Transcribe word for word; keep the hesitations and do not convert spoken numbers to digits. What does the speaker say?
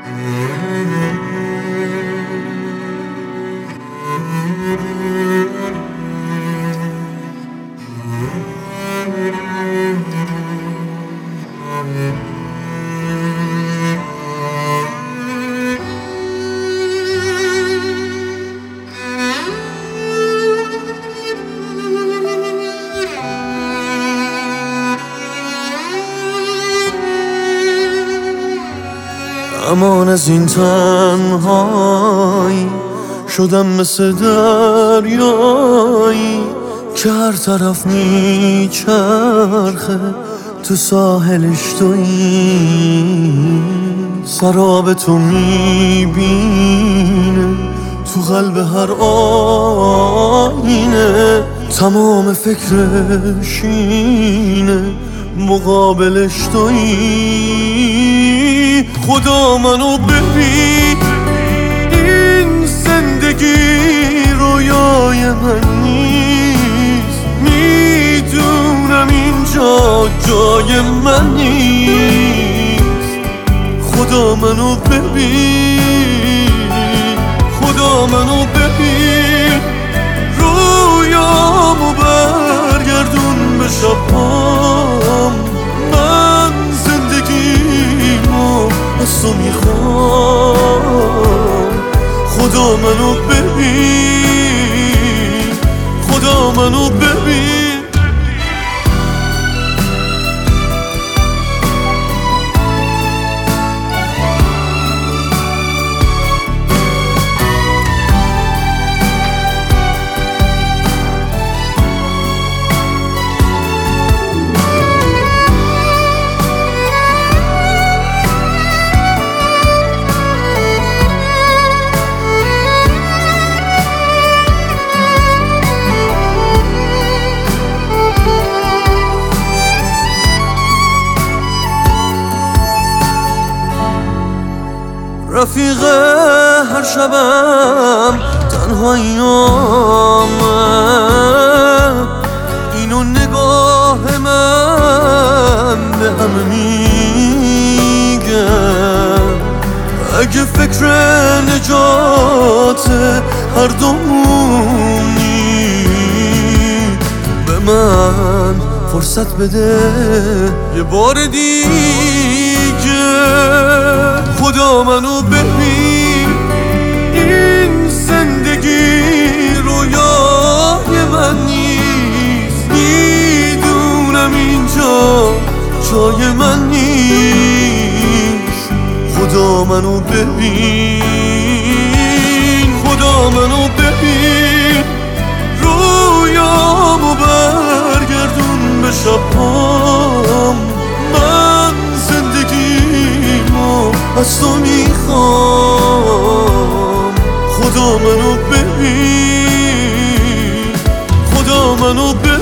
امان از این تنهایی شدم مثل دریایی که هر طرف میچرخه تو ساحلش تویی. سراب تو میبینه تو قلب هر آینه، تمام فکرش اینه مقابلش تویی. خدا منو ببین، این زندگی رویای من نیست. میدونم اینجا جای من نیست. خدا منو ببین، خدا منو ببین، رویامو برگردون به شبام. من زندگیمو از تو میخوام. خدا منو ببین، خدا منو ببین. رفیق هر شبم تنهاییامه، اینو نگاه من به همه میگه. اگه فکر نجات هر دومونی، به من فرصت بده یه بار دیگه. خدا منو ببین، این زندگی رویای من نیست. میدونم اینجا جای من نیست. خدا منو ببین، خدا منو ببین، رویامو برگردون به شبام. من زندگیمو از تو میخوام. خدا منو ببین، خدا منو ببین.